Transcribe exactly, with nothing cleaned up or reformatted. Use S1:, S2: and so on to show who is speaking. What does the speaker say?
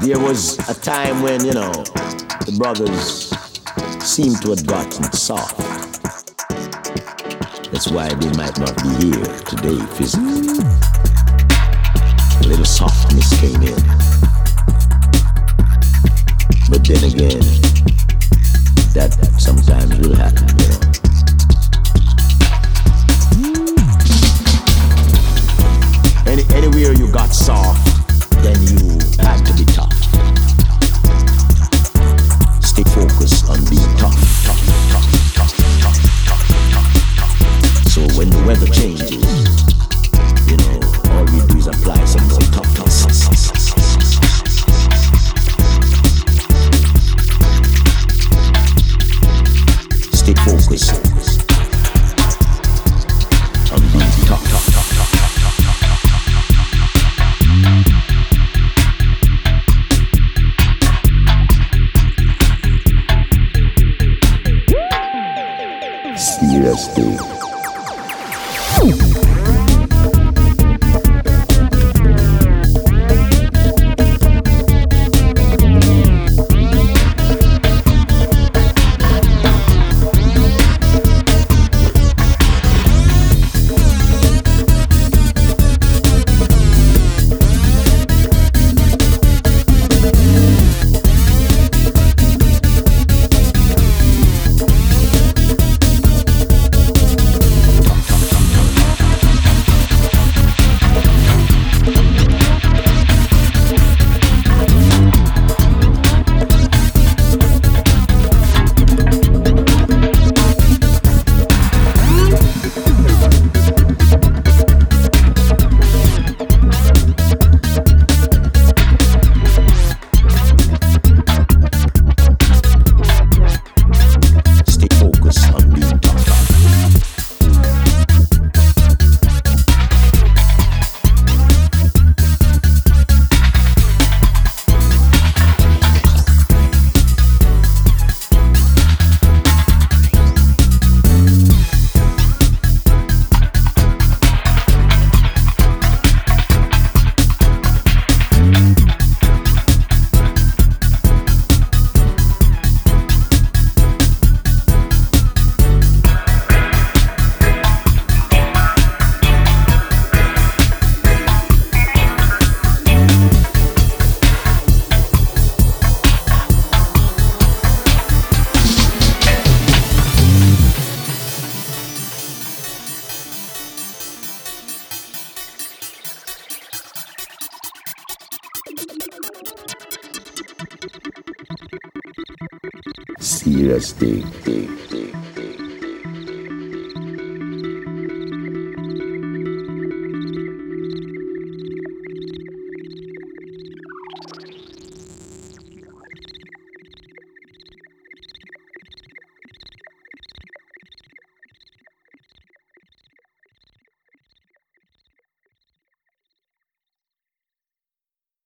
S1: There was a time when, you know, the brothers seemed to have gotten soft. That's why they might not be here today physically. A little softness came in. But then again, that sometimes will happen, you know. Any, anywhere you got soft, then you had to be tough. Stay focused on being tough, tough, tough, tough, tough, tough, tough, tough. So when the weather changes, you know, all we do is apply some more toughness. Stay focused on being tough, tough, tough, tough, tough, tough, tough, tough. Seriously. Seriously.